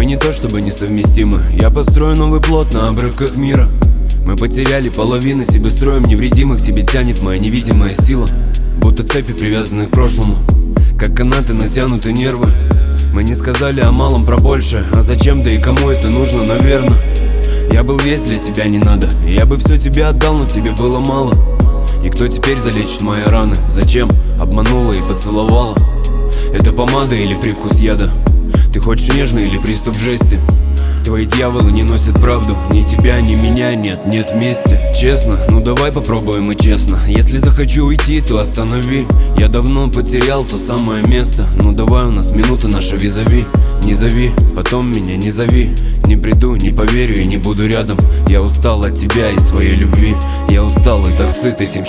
не то чтобы несовместимы. Я построю новый плод на обрывках мира. Мы потеряли половину себе, строим невредимых. Тебе тянет моя невидимая сила, будто цепи, привязанные к прошлому, как канаты натянуты нервы. Мы не сказали о малом про большее. А зачем, да и кому это нужно, наверное. Я был весь для тебя, не надо. Я бы все тебе отдал, но тебе было мало. И кто теперь залечит мои раны? Зачем обманула и поцеловала? Это помада или привкус яда? Ты хочешь нежный или приступ жести? Твои дьяволы не носят правду. Ни тебя, ни меня нет вместе. Честно, ну давай попробуем и честно. Если захочу уйти, то останови. Я давно потерял то самое место. Ну давай, у нас минута наша визави. Не зови, потом меня не зови. Не приду, не поверю и не буду рядом. Я устал от тебя и своей любви. Я устал и так сыт этим